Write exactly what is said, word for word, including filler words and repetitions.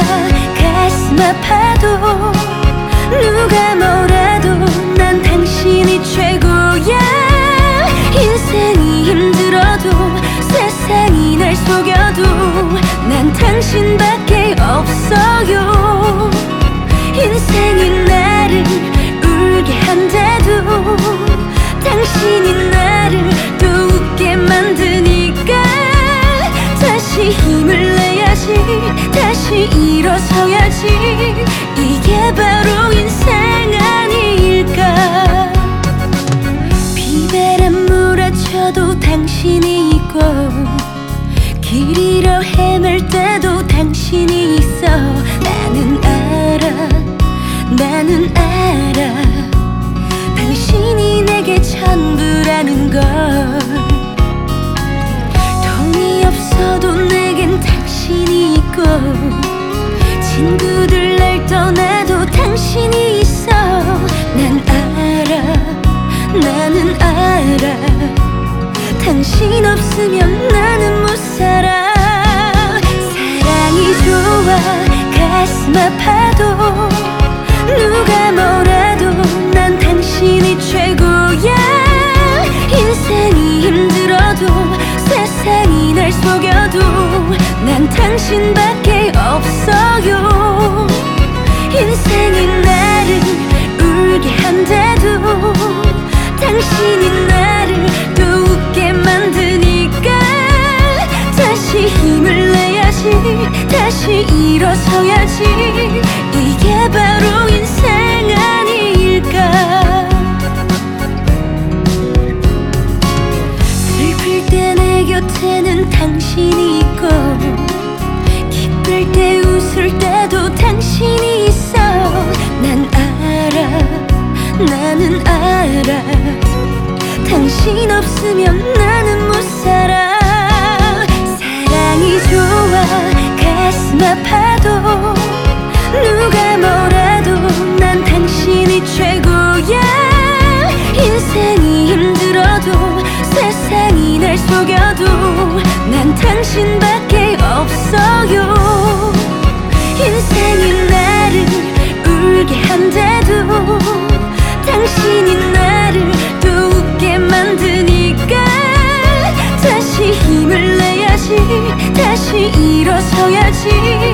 가슴 아파도 누가 뭐라도 난 당신이 최고야. 인생이 힘들어도 세상이 날 속여도 난 당신밖에 없어요. 인생이 나를 울게 한데도 당신이 나를 또 웃게 만드니까 다시 힘을 내야지, 다시 일어서야지. 이게 바로 인생 아닐까. 비바람 몰아쳐도 당신이 있고 길 잃어 헤맬 때도 당신이 있어. 나는 알아, 나는 알아. 당신이 내게 전부라는 걸. 돈이 없어도 내겐 당신이 있고 친구들 날 떠나도 당신이 있어. 난 알아, 나는 알아. 당신 없으면 나는 못 살아. 사랑이 좋아 가슴 아파도 누가 뭐라도 난 당신이 최고야. 인생이 힘들어도 세상이 날 속여도 난 당신밖에 없어요. 인생이 나를 울게 한데도 당신이 나를 또 웃게 만드니까 다시 힘을 내야지, 다시 일어서야지. 이게 바로 인생 아닐까. 슬플 때 내 곁에는 당신이 있고 기쁠 때 웃을 때도 당신이 있어. 난 알아, 나는 알아. 당신 없으면 나는 못 살아. 사랑이 좋아 가슴 아파도 누가 뭐라도 난 당신이 최고야. 인생이 힘들어도 세상이 날 속여도 난 당신밖에 없어요. 인생이 나를 울게 한데도 당신이 나를 또 웃게 만드니까 다시 힘을 내야지, 다시 일어서야지.